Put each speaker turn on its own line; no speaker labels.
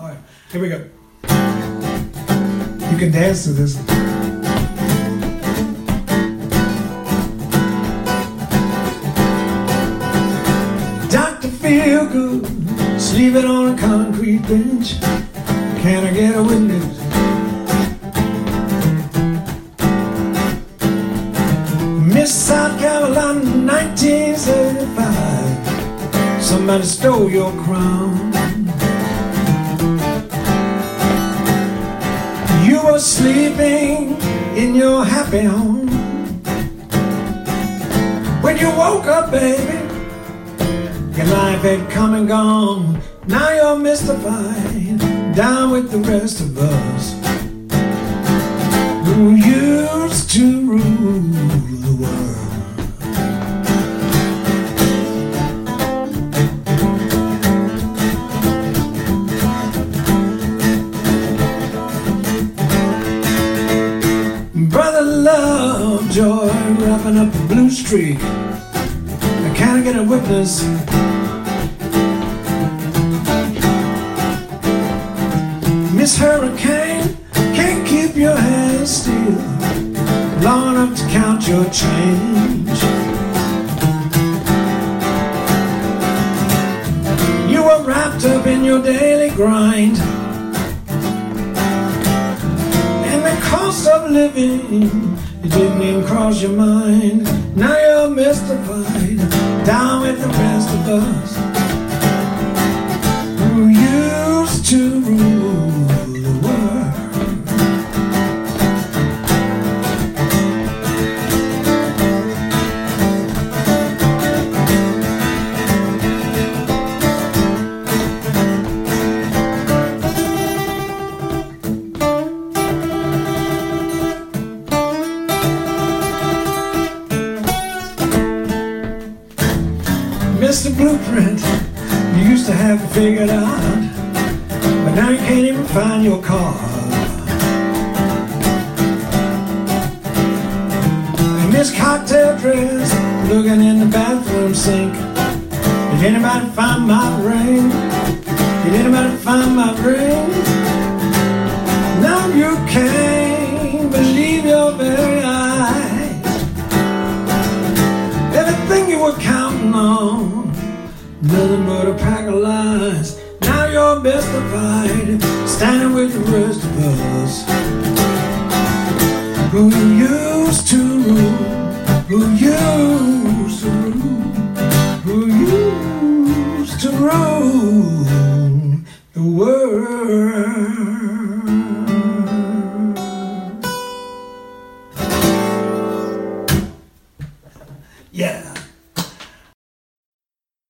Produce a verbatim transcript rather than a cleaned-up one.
All right, here we go. You can dance to this. Doctor Feelgood, sleeping on a concrete bench. Can I get a witness? Miss South Carolina, nineteen seventy-five. Somebody stole your crown. You were sleeping in your happy home. When you woke up, baby, your life had come and gone. Now you're mystified, down with the rest of us who used to rule the world. Brother Lovejoy, wrapping up a blue streak. Can I get a witness? Miss Hurricane, can't keep your hands still long enough to count your change. You were wrapped up in your daily grind, and the cost of living, it didn't even cross your mind. Now you're mystified, down with the rest of us who used to rule the world. Mister Blueprint, you used to have it figured out, but now you can't even find your car. And Miss Cocktail Dress, looking in the bathroom sink. Did anybody find my ring? Did anybody find my ring? Now you can't believe your very eyes. Everything you were counting on, nothing but a pack of lies. Now you're mystified, standing with the rest of us who used to rule, who used to rule, who used to rule the world. Yeah.